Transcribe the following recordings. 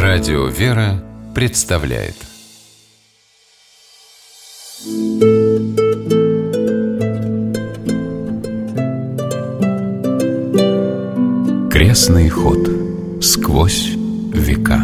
Радио «Вера» представляет Крестный ход сквозь века.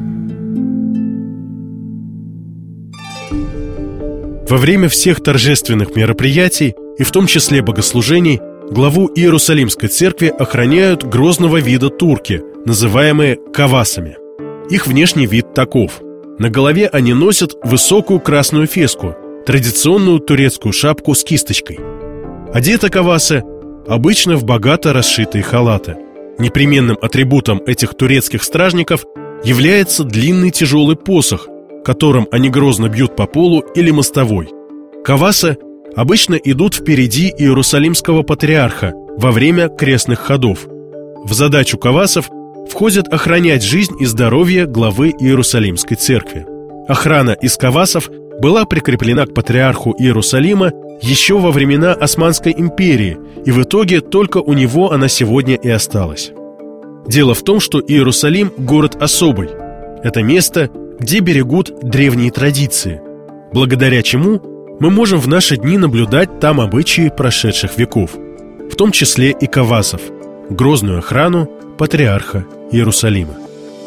Во время всех торжественных мероприятий, и в том числе богослужений, главу Иерусалимской церкви охраняют грозного вида турки, называемые кавасами. Их внешний вид таков: на голове они носят высокую красную феску, традиционную турецкую шапку с кисточкой. Одеты кавасы обычно в богато расшитые халаты. Непременным атрибутом этих турецких стражников является длинный тяжелый посох, которым они грозно бьют по полу или мостовой. Кавасы обычно идут впереди Иерусалимского патриарха во время крестных ходов. В задачу кавасов входит охранять жизнь и здоровье главы Иерусалимской церкви. Охрана из кавасов была прикреплена к патриарху Иерусалима еще во времена Османской империи, и в итоге только у него она сегодня и осталась. Дело в том, что Иерусалим – город особый. Это место, где берегут древние традиции, благодаря чему мы можем в наши дни наблюдать там обычаи прошедших веков, в том числе и кавасов, грозную охрану патриарха Иерусалима.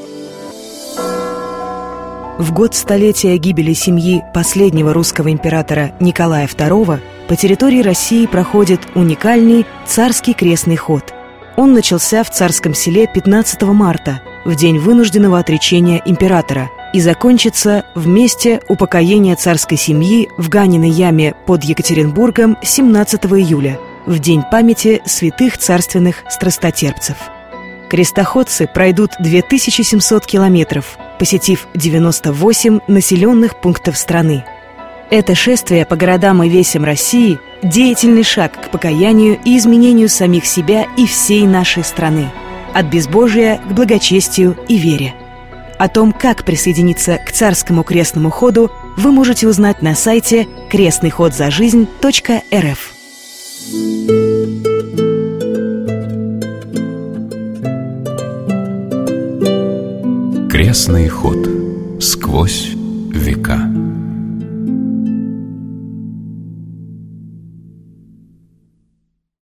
В год столетия гибели семьи последнего русского императора Николая II по территории России проходит уникальный царский крестный ход. Он начался в Царском Селе 15 марта, в день вынужденного отречения императора, и закончится в месте упокоения царской семьи в Ганиной яме под Екатеринбургом 17 июля, в день памяти святых царственных страстотерпцев. Крестоходцы пройдут 2700 километров, посетив 98 населенных пунктов страны. Это шествие по городам и весям России – деятельный шаг к покаянию и изменению самих себя и всей нашей страны, от безбожия к благочестию и вере. О том, как присоединиться к царскому крестному ходу, вы можете узнать на сайте крестныйходзажизнь.рф. Крестный ход сквозь века.